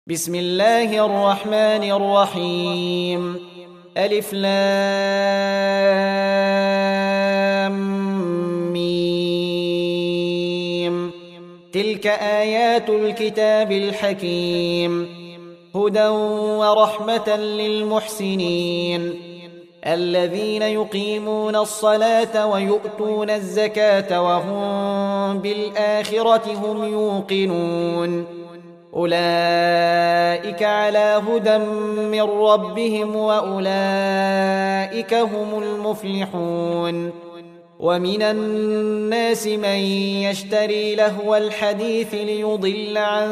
بسم الله الرحمن الرحيم. ألف لام ميم. تلك آيات الكتاب الحكيم، هدى ورحمة للمحسنين الذين يقيمون الصلاة ويؤتون الزكاة وهم بالآخرة هم يوقنون. أولئك على هدى من ربهم وأولئك هم المفلحون. ومن الناس من يشتري لهو الحديث ليضل عن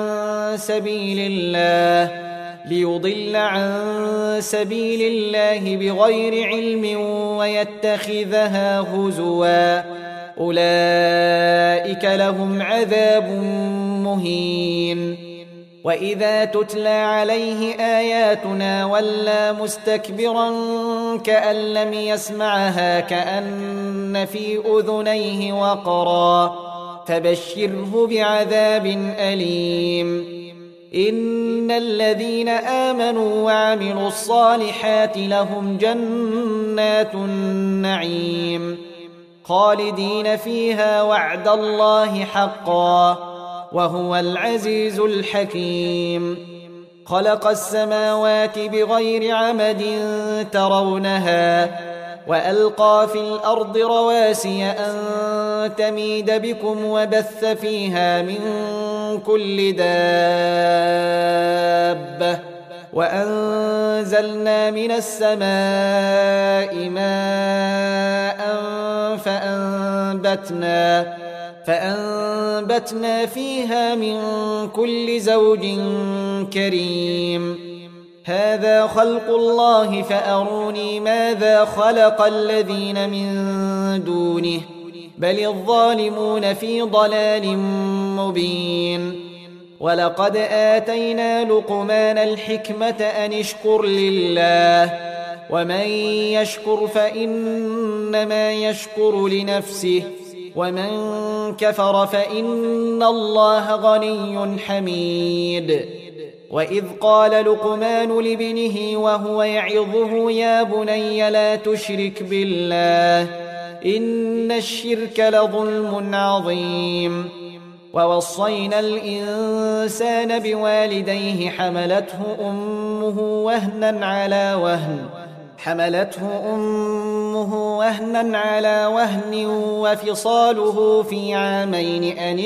سبيل الله بغير علم ويتخذها هزوا، أولئك لهم عذاب مهين. وإذا تتلى عليه آياتنا ولى مستكبرا كأن لم يسمعها كأن في أذنيه وقرا، فبشره بعذاب أليم. إن الذين آمنوا وعملوا الصالحات لهم جنات النعيم خالدين فيها وعد الله حقا وهو العزيز الحكيم. خلق السماوات بغير عمد ترونها وألقى في الأرض رواسي أن تميد بكم وبث فيها من كل دابة، وأنزلنا من السماء ماء فأنبتنا فيها من كل زوج كريم. هذا خلق الله فأروني ماذا خلق الذين من دونه بل الظالمون في ضلال مبين. ولقد آتينا لقمان الحكمة أن اشكر لله، ومن يشكر فإنما يشكر لنفسه، ومن كفر فإن الله غني حميد. وإذ قال لقمان لابنه وهو يعظه يا بني لا تشرك بالله إن الشرك لظلم عظيم. ووصينا الإنسان بوالديه حملته أمه وهنا على وهن وفصاله في عامين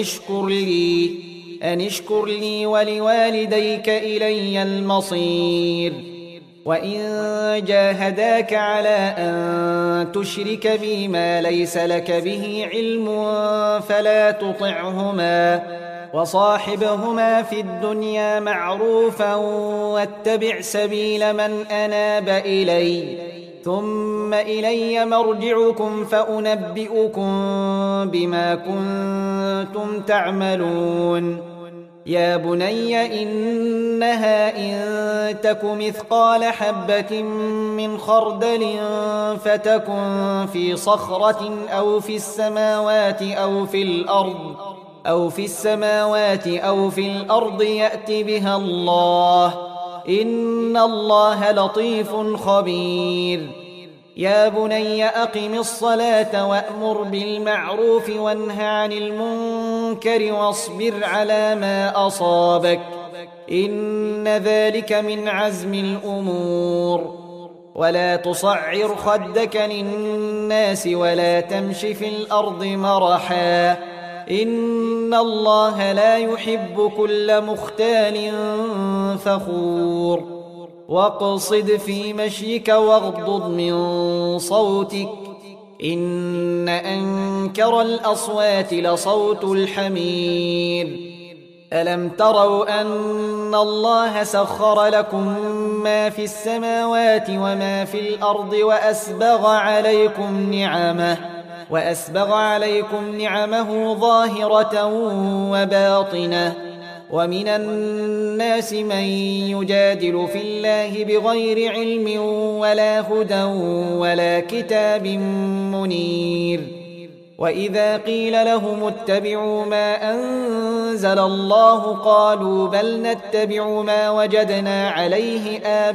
أن اشكر لي ولوالديك إلي المصير. وإن جاهداك على أن تشرك بي ما ليس لك به علم فلا تطعهما، وصاحبهما في الدنيا معروفا واتبع سبيل من أناب إلي، ثم إلي مرجعكم فأنبئكم بما كنتم تعملون. يا بني إنها إن تك مثقال حبة من خردل فتكن في صخرة أو في السماوات أو في الأرض يأت بها الله، إن الله لطيف خبير. يا بني أقم الصلاة وأمر بالمعروف وانه عن المنكر واصبر على ما أصابك، إن ذلك من عزم الأمور. ولا تصعر خدك للناس ولا تمش في الأرض مرحا، إن الله لا يحب كل مختال فخور. واقصد في مشيك واغضض من صوتك، إن أنكر الأصوات لصوت الحمير. ألم تروا أن الله سخر لكم ما في السماوات وما في الأرض وأسبغ عليكم نعمه ظاهرة وباطنة. ومن الناس من يجادل في الله بغير علم ولا هدى ولا كتاب منير. وإذا قيل لهم اتبعوا ما أنزل الله قالوا بل نتبع ما وجدنا عليه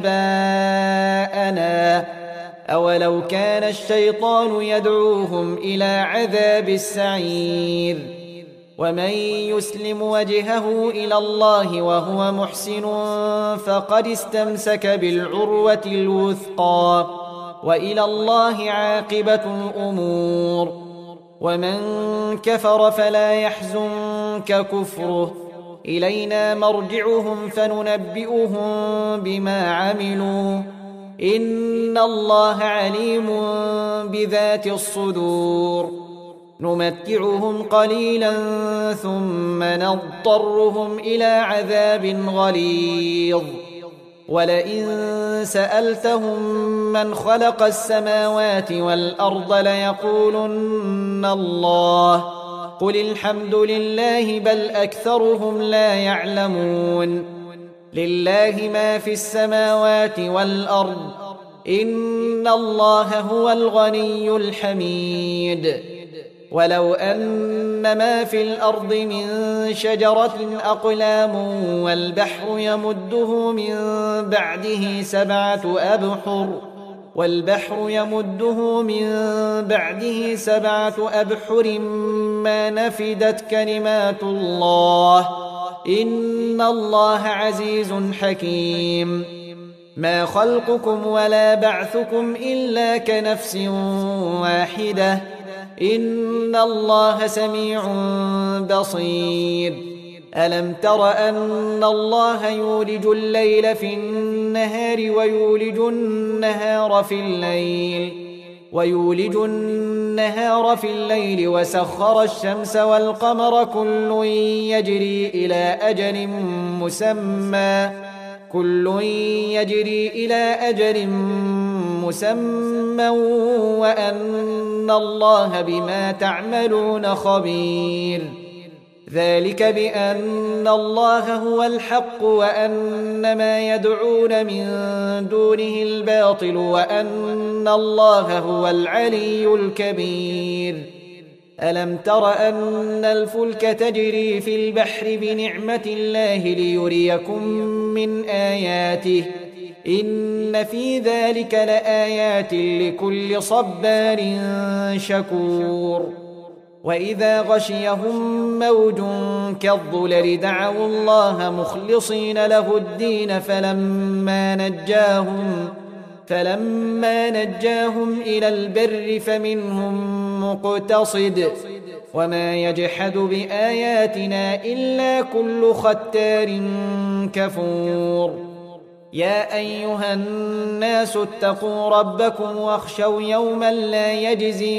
آباءنا أولو كان الشيطان يدعوهم إلى عذاب السعير ومن يسلم وجهه إلى الله وهو محسن فقد استمسك بالعروة الوثقى وإلى الله عاقبة الأمور ومن كفر فلا يحزنك كفره إلينا مرجعهم فننبئهم بما عملوا إن الله عليم بذات الصدور نمتعهم قليلا ثم نضطرهم إلى عذاب غليظ ولئن سألتهم من خلق السماوات والأرض ليقولن الله قل الحمد لله بل أكثرهم لا يعلمون لله ما في السماوات والأرض إن الله هو الغني الحميد ولو أن ما في الأرض من شجرة أقلام والبحر يمده من بعده سبعة أبحر ما نفدت كلمات الله إن الله عزيز حكيم ما خلقكم ولا بعثكم إلا كنفس واحدة إن الله سميع بصير ألم تر أن الله يولج الليل في النهار ويولج النهار في الليل وسخر الشمس والقمر كل يجري إلى أجل مسمى وأن الله بما تعملون خبير ذلك بأن الله هو الحق وأن ما يدعون من دونه الباطل وأن الله هو العلي الكبير ألم تر أن الفلك تجري في البحر بنعمة الله ليريكم من آياته إن في ذلك لآيات لكل صبار شكور وإذا غشيهم موج كالظلل دعوا الله مخلصين له الدين فلما نجاهم إلى البر فمنهم مقتصد وما يجحد بآياتنا إلا كل ختار كفور يا أيها الناس اتقوا ربكم واخشوا يوما لا يجزي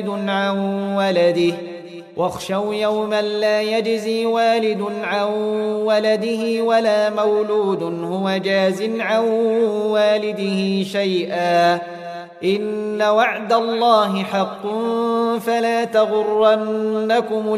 والد عن ولده ولا مولود هو جاز عن والده شيئا إن وعد الله حق فلا تغرنكم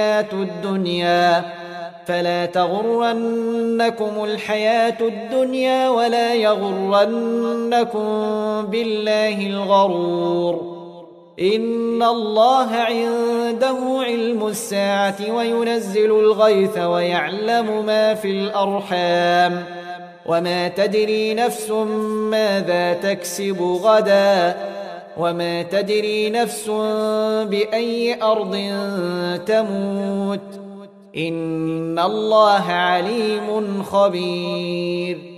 الحياة الدنيا ولا يغرنكم بالله الغرور إن الله عنده علم الساعة وينزل الغيث ويعلم ما في الأرحام وما تدري نفس ماذا تكسب غدا وما تدري نفس بأي أرض تموت إن الله عليم خبير